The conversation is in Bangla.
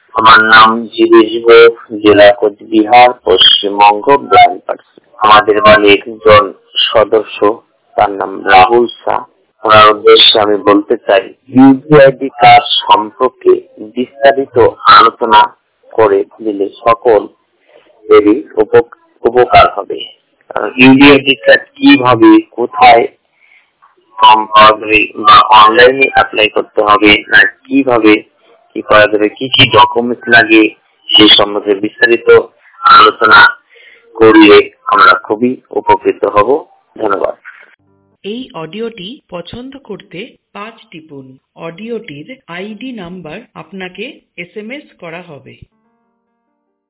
আমার নাম জীবেশ ঘোষ, জেলা কোচবিহার, পশ্চিমবঙ্গ, ব্লাইন্ড পার্সন। আমাদের বাড়ির একজন সদস্য, তার নাম রাহুল শাহ। ওনার উদ্দেশ্যে আমি বলতে চাই, ইউডিআইডি কার্ড সম্পর্কে বিস্তারিত আলোচনা করে দিলে সকল এরই উপকার হবে। ইউডিআইডি কার্ড কিভাবে, কোথায় ফর্ম পাওয়া যাবে বা অনলাইনে অ্যাপ্লাই করতে হবে না কিভাবে কি করা যাবে, কি কি ডকুমেন্টস লাগে, সেই সম্বন্ধে বিস্তারিত আলোচনা করলে আমরা খুবই উপকৃত হব। ধন্যবাদ। এই অডিওটি পছন্দ করতে 5 টিপুন। অডিওটির আইডি নাম্বার আপনাকে SMS করা হবে।